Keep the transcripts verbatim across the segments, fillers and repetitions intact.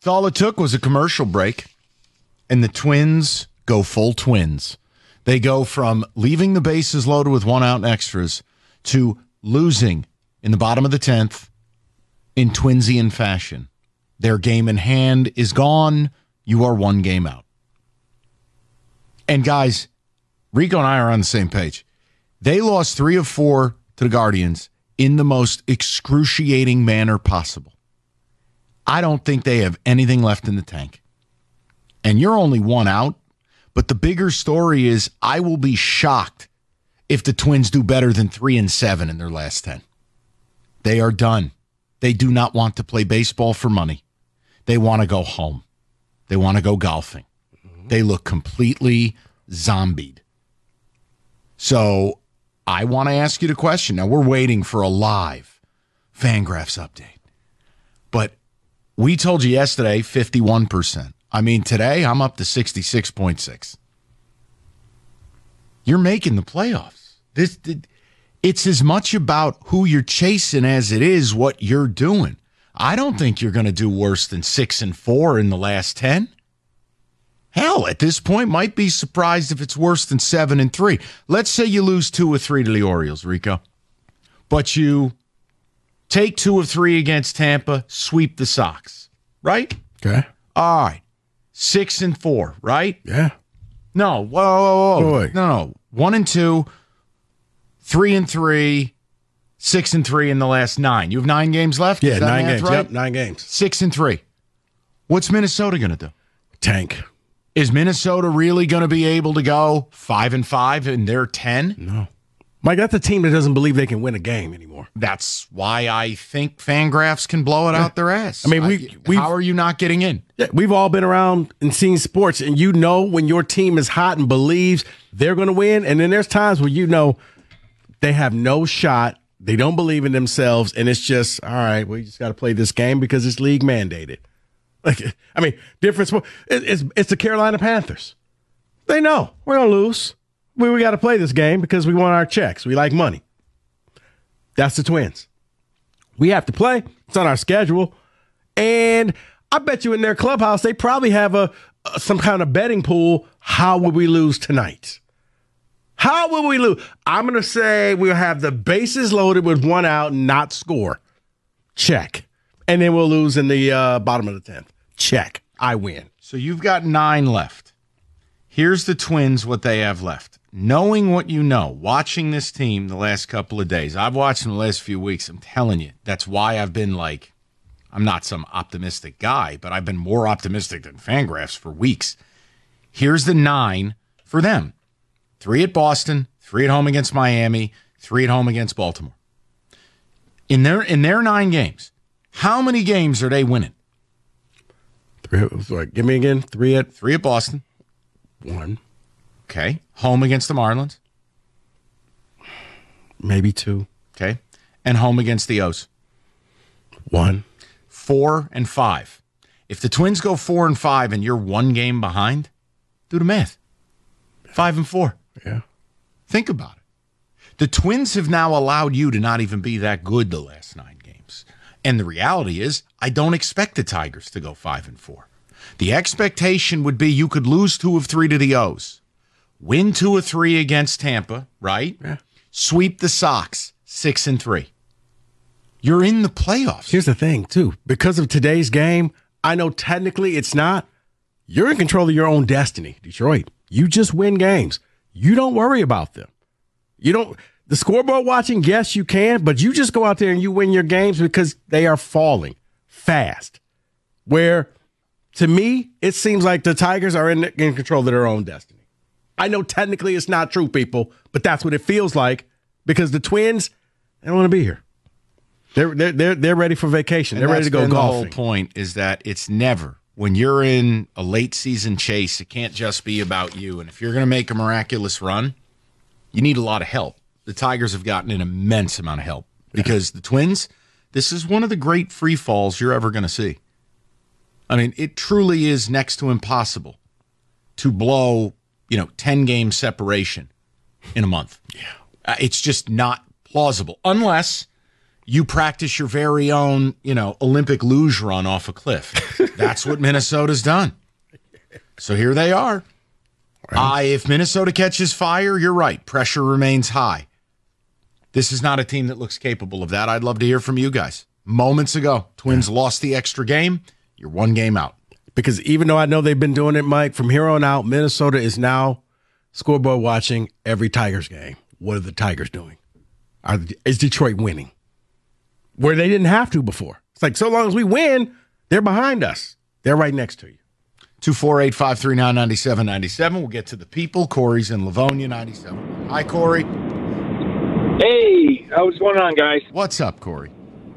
all it took was a commercial break, and the Twins go full Twins. They go from leaving the bases loaded with one out and extras to losing in the bottom of the tenth in Twinsian fashion. Their game in hand is gone. You are one game out. And guys, Rico and I are on the same page. They lost three of four to the Guardians in the most excruciating manner possible. I don't think they have anything left in the tank. And you're only one out. But the bigger story is I will be shocked if the Twins do better than three and seven in their last ten. They are done. They do not want to play baseball for money. They want to go home. They want to go golfing. They look completely zombied. So I want to ask you the question. Now, we're waiting for a live Fangraphs update. But we told you yesterday fifty-one percent. I mean, today I'm up to sixty-six point six. You're making the playoffs. This, it's as much about who you're chasing as it is what you're doing. I don't think you're going to do worse than six and four in the last ten. Hell, at this point, might be surprised if it's worse than seven and three. Let's say you lose two or three to the Orioles, Rico, but you take two of three against Tampa, sweep the Sox, right? Okay. All right. Six and four, right? Yeah. No, whoa, whoa, whoa. Boy. No, no. One and two, three and three, six and three in the last nine. You have nine games left? Yeah, Is that nine math games. right? Yep, nine games. Six and three. What's Minnesota going to do? Tank. Is Minnesota really going to be able to go five and five in their ten? No. Mike, that's a team that doesn't believe they can win a game anymore. That's why I think Fangraphs can blow it out their ass. I mean, we, we how are you not getting in? Yeah, we've all been around and seen sports, and you know when your team is hot and believes they're going to win, and then there's times where you know they have no shot, they don't believe in themselves, and it's just, all right, we just got to play this game because it's league mandated. Like, I mean, different sport. It, it's it's the Carolina Panthers. They know we're going to lose. We, we got to play this game because we want our checks. We like money. That's the Twins. We have to play. It's on our schedule. And I bet you in their clubhouse, they probably have a, a some kind of betting pool. How will we lose tonight? How will we lose? I'm going to say we'll have the bases loaded with one out and not score. Check. And then we'll lose in the uh, bottom of the tenth. Check. I win. So you've got nine left. Here's the Twins, what they have left. Knowing what you know, watching this team the last couple of days, I've watched them the last few weeks. I'm telling you, that's why I've been like, I'm not some optimistic guy, but I've been more optimistic than Fangraphs for weeks. Here's the nine for them. Three at Boston, three at home against Miami, three at home against Baltimore. In their in their nine games, how many games are they winning? Three. Sorry, give me again. Three at Three at Boston. one. Okay. Home against the Marlins. Maybe two. Okay. And home against the O's. One. Four and five. If the Twins go four and five and you're one game behind, do the math. Five and four. Yeah. Think about it. The Twins have now allowed you to not even be that good the last nine games. And the reality is, I don't expect the Tigers to go five and four. The expectation would be you could lose two of three to the O's, win two of three against Tampa, right? Yeah. Sweep the Sox, six and three. You're in the playoffs. Here's the thing, too. Because of today's game, I know technically it's not. You're in control of your own destiny, Detroit. You just win games. You don't worry about them. You don't. The scoreboard watching, yes, you can, but you just go out there and you win your games because they are falling fast. Where, to me, it seems like the Tigers are in, in control of their own destiny. I know technically it's not true, people, but that's what it feels like because the Twins, they don't want to be here. They're they're they're, they're ready for vacation. And they're ready to go been golfing. The whole point is that it's never, when you're in a late season chase, it can't just be about you. And if you're going to make a miraculous run, you need a lot of help. The Tigers have gotten an immense amount of help because the Twins, this is one of the great free falls you're ever going to see. I mean, it truly is next to impossible to blow, you know, ten game separation in a month. Yeah. Uh, it's just not plausible unless you practice your very own, you know, Olympic luge run off a cliff. That's what Minnesota's done. So here they are. Right. Uh, if Minnesota catches fire, you're right. Pressure remains high. This is not a team that looks capable of that. I'd love to hear from you guys. Moments ago, Twins yeah. lost the extra game. You're one game out. Because even though I know they've been doing it, Mike, from here on out, Minnesota is now scoreboard watching every Tigers game. What are the Tigers doing? Are, is Detroit winning? Where they didn't have to before. It's like, so long as we win, they're behind us. They're right next to you. two four eight, five three nine, nine seven nine seven. We'll get to the people. Corey's in Livonia, ninety-seven. Hi, Corey. Hey, what's going on, guys? What's up, Corey?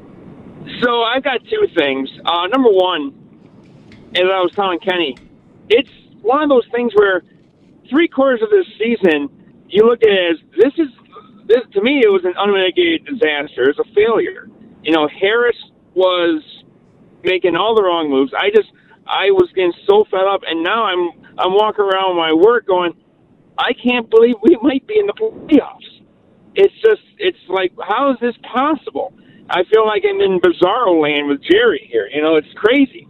So I've got two things. Uh, number one, as I was telling Kenny, it's one of those things where three quarters of this season, you look at it as, this is, this to me, it was an unmitigated disaster. It's a failure. You know, Harris was making all the wrong moves. I just, I was getting so fed up, and now I'm, I'm walking around my work going, I can't believe we might be in the playoffs. It's just, it's like, how is this possible? I feel like I'm in bizarro land with Jerry here. You know, it's crazy.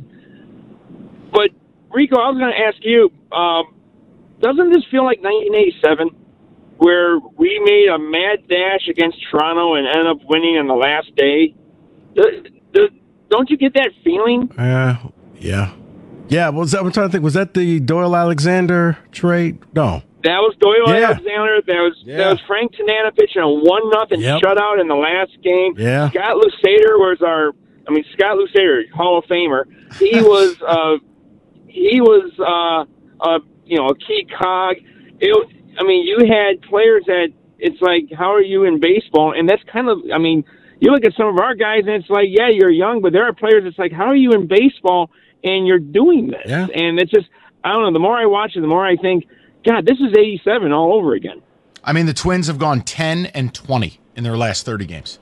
But, Rico, I was going to ask you, um, doesn't this feel like nineteen eighty-seven, where we made a mad dash against Toronto and ended up winning on the last day? The, the, don't you get that feeling? Uh, yeah. Yeah, was that, I'm trying to think, was that the Doyle-Alexander trade? No. That was Doyle yeah. Alexander. That was yeah. that was Frank Tanana pitching a one nothing yep. shutout in the last game. Yeah. Scott Lusader was our. I mean, Scott Lusader, Hall of Famer. He was. Uh, he was. Uh, uh, you know, a key cog. It, I mean, you had players that it's like, how are you in baseball? And that's kind of. I mean, you look at some of our guys, and it's like, yeah, you're young, but there are players. It's like, how are you in baseball and you're doing this? Yeah. And it's just, I don't know. The more I watch it, the more I think, God, this is eighty-seven all over again. I mean, the Twins have gone ten and twenty in their last thirty games.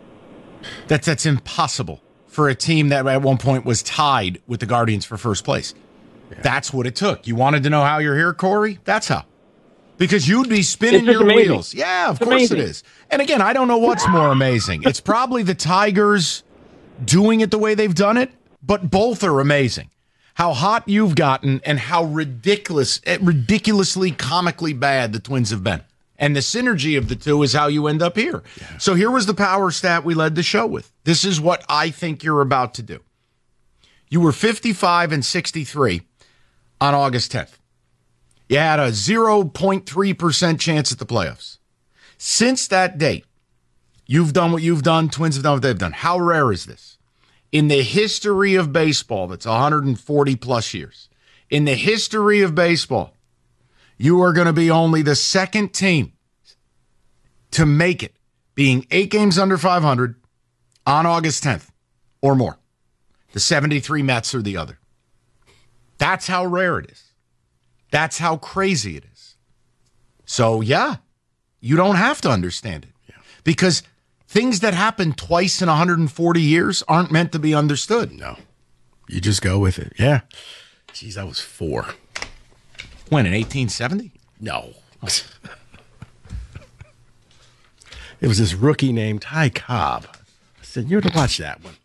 That's that's impossible for a team that at one point was tied with the Guardians for first place. Yeah. That's what it took. You wanted to know how you're here, Corey? That's how. Because you'd be spinning your amazing. wheels. Yeah, of it's course amazing. it is. And again, I don't know what's more amazing. It's probably the Tigers doing it the way they've done it, but both are amazing. How hot you've gotten and how ridiculous, ridiculously comically bad the Twins have been. And the synergy of the two is how you end up here. Yeah. So here was the power stat we led the show with. This is what I think you're about to do. You were fifty-five and sixty-three on August tenth. You had a zero point three percent chance at the playoffs. Since that date, you've done what you've done. Twins have done what they've done. How rare is this? In the history of baseball, that's one hundred forty plus years, in the history of baseball, you are going to be only the second team to make it, being eight games under five hundred on August tenth or more. The seventy-three Mets are the other. That's how rare it is. That's how crazy it is. So, yeah, you don't have to understand it. Yeah. Because things that happen twice in one hundred forty years aren't meant to be understood. No. You just go with it. Yeah. Jeez, I was four. When, in eighteen seventy? No. It was this rookie named Ty Cobb. I said, you're to watch that one.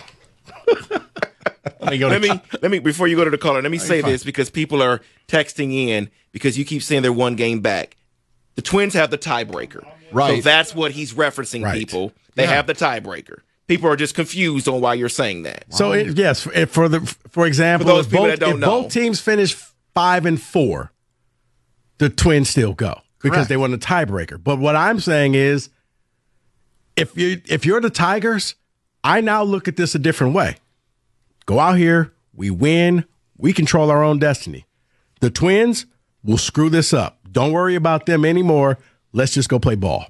let me, go let, me let me, before you go to the caller, let me say this because people are texting in because you keep saying they're one game back. The Twins have the tiebreaker. Right. So that's what he's referencing, right. people. They yeah. have the tiebreaker. People are just confused on why you're saying that. So, it, yes, for, for the for example, for those if, people both, that don't if know. both teams finish five and four, the Twins still go because Correct. they won the tiebreaker. But what I'm saying is, if you if you're the Tigers, I now look at this a different way. Go out here, we win, we control our own destiny. The Twins will screw this up. Don't worry about them anymore. Let's just go play ball.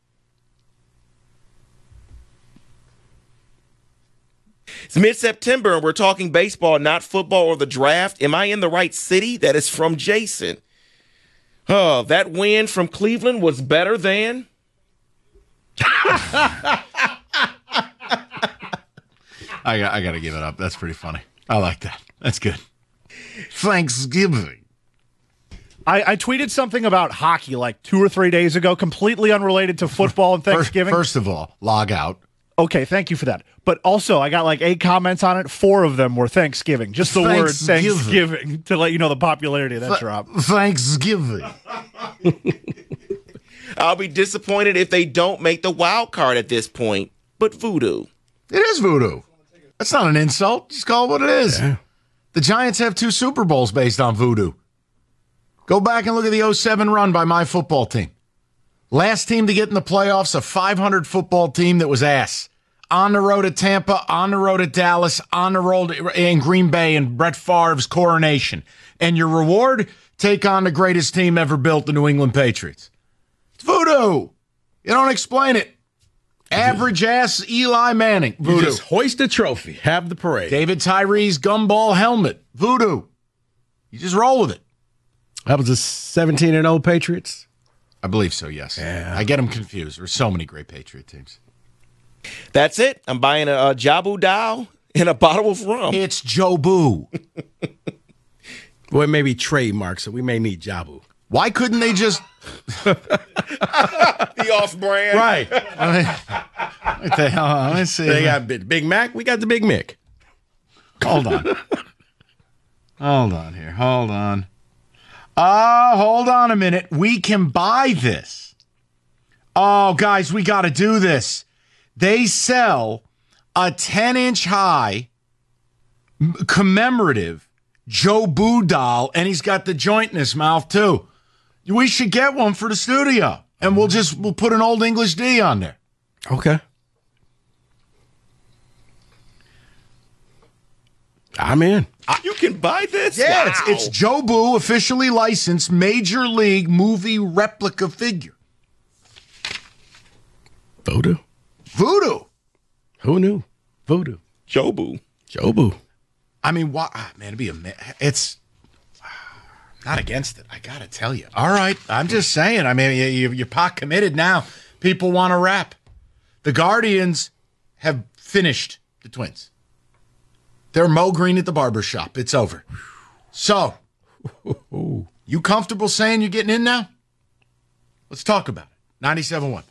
It's mid-September, and we're talking baseball, not football or the draft. Am I in the right city? That is from Jason. Oh, that win from Cleveland was better than... I got, I got to give it up. That's pretty funny. I like that. That's good. Thanksgiving. I, I tweeted something about hockey like two or three days ago, completely unrelated to football and Thanksgiving. First, first of all, log out. Okay, thank you for that. But also, I got like eight comments on it. Four of them were Thanksgiving. Just the word Thanksgiving. Thanksgiving to let you know the popularity of that drop. Thanksgiving. I'll be disappointed if they don't make the wild card at this point. But voodoo. It is voodoo. That's not an insult. Just call it what it is. Yeah. The Giants have two Super Bowls based on voodoo. Go back and look at the oh seven run by my football team. Last team to get in the playoffs, a five hundred football team that was ass. On the road at Tampa, on the road at Dallas, on the road in Green Bay and Brett Favre's coronation. And your reward, take on the greatest team ever built, the New England Patriots. It's voodoo. You don't explain it. Average ass Eli Manning. You Voodoo. just hoist the trophy. Have the parade. David Tyree's gumball helmet. Voodoo. You just roll with it. That was the seventeen and oh Patriots. I believe so, yes. Yeah. I get them confused. There's so many great Patriot teams. That's it. I'm buying a, a Jabu Dow and a bottle of rum. It's Joe Boo. Well, it may be trademark, so we may need Jabu. Why couldn't they just... The off-brand. Right. I mean, what the hell? Let me see. They got Big Big Mac. We got the Big Mick. Hold on. Hold on here. Hold on. Uh, hold on a minute. We can buy this. Oh, guys, we got to do this. They sell a ten-inch high commemorative Joe Boo doll, and he's got the joint in his mouth, too. We should get one for the studio, and we'll just we'll put an Old English D on there. Okay. I'm in. You can buy this? Yeah, Wow. it's, it's Joe Boo, officially licensed Major League movie replica figure. Voodoo. Voodoo. Who knew? Voodoo. Jobu. Jobu. I mean, why, ah, man, it'd be a it's not against it. I gotta tell you. All right, I'm just saying. I mean, you, you, you're pot committed now. People want to rap. The Guardians have finished the Twins. They're Mo Green at the barbershop. It's over. So, you comfortable saying you're getting in now? Let's talk about it. ninety-seven point one.